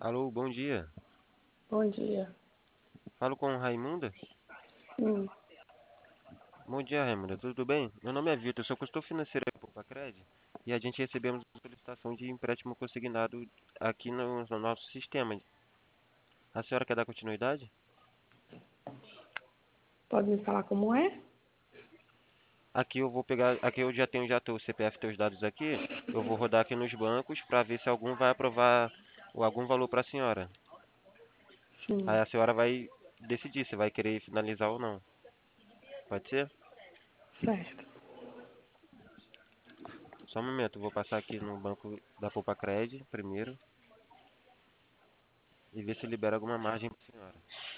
Alô, bom dia. Bom dia. Falo com Raimunda? Sim, Bom dia, Raimunda. Tudo bem? Meu nome é Vitor, sou consultor financeiro da Poupa e a gente recebemos uma solicitação de empréstimo consignado aqui no nosso sistema. A senhora quer dar continuidade? pode me falar como é? Aqui eu vou pegar, aqui eu já tenho já teu CPF, teus dados aqui. Eu vou rodar aqui nos bancos para ver se algum vai aprovar algum valor para a senhora. Aí Sim, a senhora vai decidir se vai querer finalizar ou não. Pode ser? certo. Só um momento, eu vou passar aqui no banco da Poupa primeiro e ver se libera alguma margem para a senhora.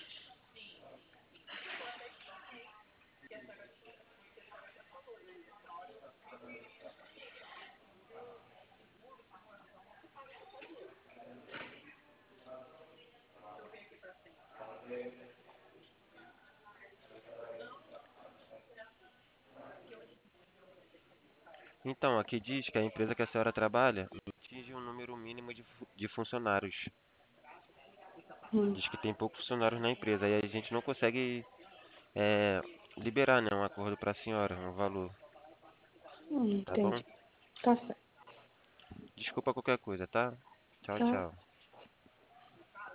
Então, aqui diz que a empresa que a senhora trabalha atinge um número mínimo de funcionários. Hum, Diz que tem poucos funcionários na empresa. Aí a gente não consegue é, liberar, né, um acordo para a senhora, um valor. Tá bom? entendi. Tá certo. Desculpa qualquer coisa, tá? Tchau, Tá, tchau.